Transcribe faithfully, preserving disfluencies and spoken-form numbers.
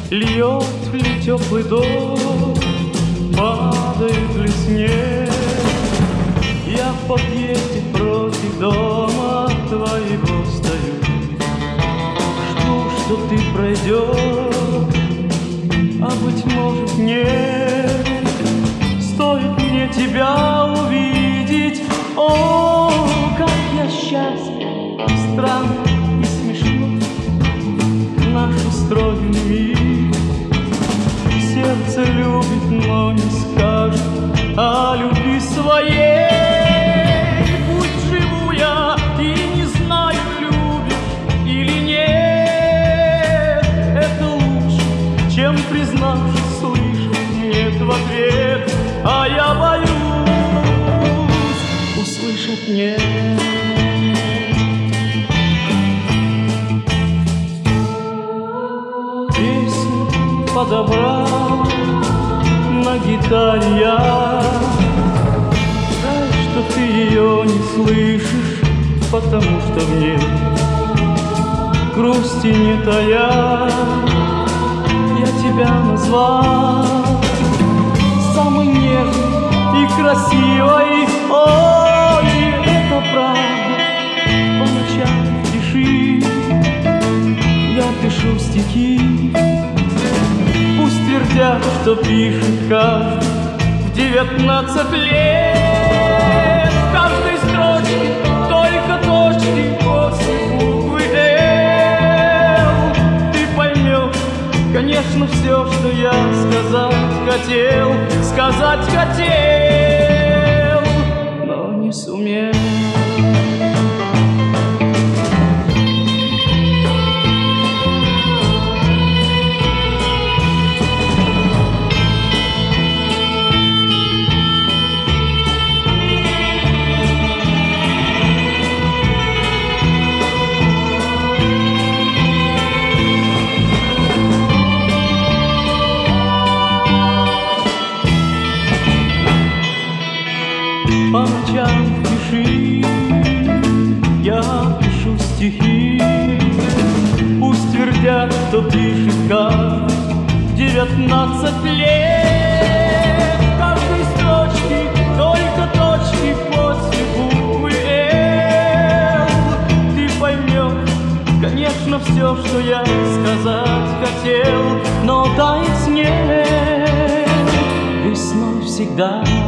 Льет ли теплый дождь, падает ли снег, я в подъезде против дома твоего стою. Жду, что ты пройдешь, а быть может нет. Стоит мне тебя увидеть, о, как я счастлив, странно и смешно. Наш устроенный мир, сердце любит, но не скажет о любви своей. Пусть живу я и не знаю, любишь или нет. Это лучше, чем признавшись, слышать нет в ответ. А я боюсь услышать нет. Песню подобрал на гитаре я. Жаль, что ты ее не слышишь, потому что мне грусти не тая. Я тебя назвал самой нежной и красивой. Ой, это правда, по ночам в тиши я пишу стихи. Пусть твердят, что пишет каждый в девятнадцать лет. В каждой строчке только точки после буквы «Л». Ты поймешь, конечно, все, что я сказать хотел, сказать хотел, но не сумел. По ночам пиши, я пишу стихи. Пусть твердят, что пишет каждый в девятнадцать лет. В каждой строчке только точки после буквы «Л». Ты поймешь, конечно, все, что я сказать хотел, но таять снег весной всегда.